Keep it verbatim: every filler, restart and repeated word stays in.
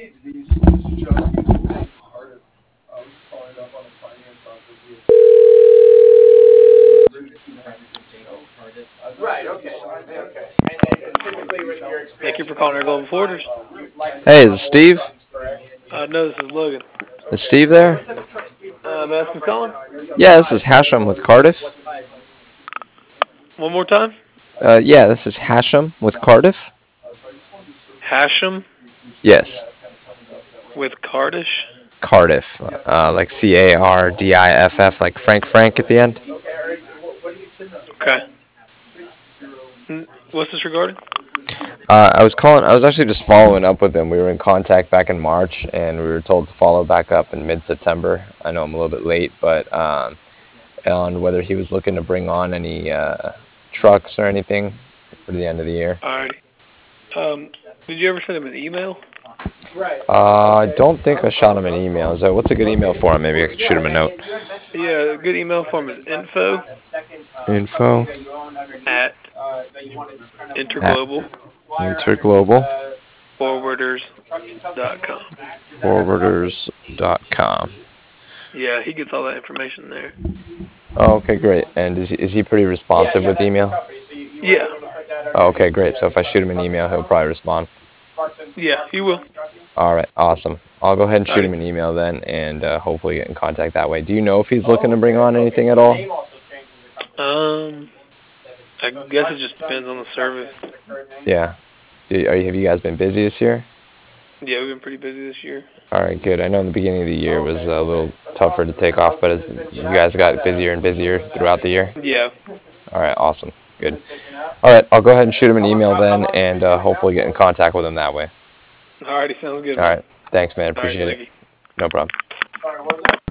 Right, okay, okay. And, and typically with your experience. Thank you for calling our Global Forwarders. Hey, is it Steve? Uh, no, this is Logan. Is Steve there? Uh, may I ask who's calling? Yeah, this is Hashem with Cardiff. One more time? Uh, yeah, this is Hashem with Cardiff. Hashem Yes, with Cardiff. Cardiff. Uh, like C A R D I F F, like Frank Frank at the end. Okay. N- What's this regarding? Uh, I was calling. I was actually just following up with him. We were in contact back in March, and we were told to follow back up in mid-September. I know I'm a little bit late, but um, on whether he was looking to bring on any uh, trucks or anything for the end of the year. Alrighty. Um, did you ever send him an email? Uh, I don't think I shot him an email. So what's a good email for him? Maybe I could shoot him a note. Yeah, a good email for him is info Info at interglobal Interglobal forwarders dot com. Forwarders dot com. Yeah, he gets all that information there. Oh, okay, great. And is he, is he pretty responsive with email? Yeah. Oh, okay, great. So if I shoot him an email, he'll probably respond. Yeah, he will. All right, awesome. I'll go ahead and shoot Alrighty. him an email then, and uh, hopefully get in contact that way. Do you know if he's looking to bring on anything at all? Um, I guess it just depends on the service. Yeah. Do, are you, have you guys been busy this year? Yeah, we've been pretty busy this year. All right, good. I know in the beginning of the year was a little tougher to take off, but as you guys got busier and busier throughout the year. Yeah. All right, awesome. Good. All right, I'll go ahead and shoot him an email then, and uh, hopefully get in contact with him that way. Alrighty, sounds good. All right. Thanks, man. Appreciate Alright, it. No problem.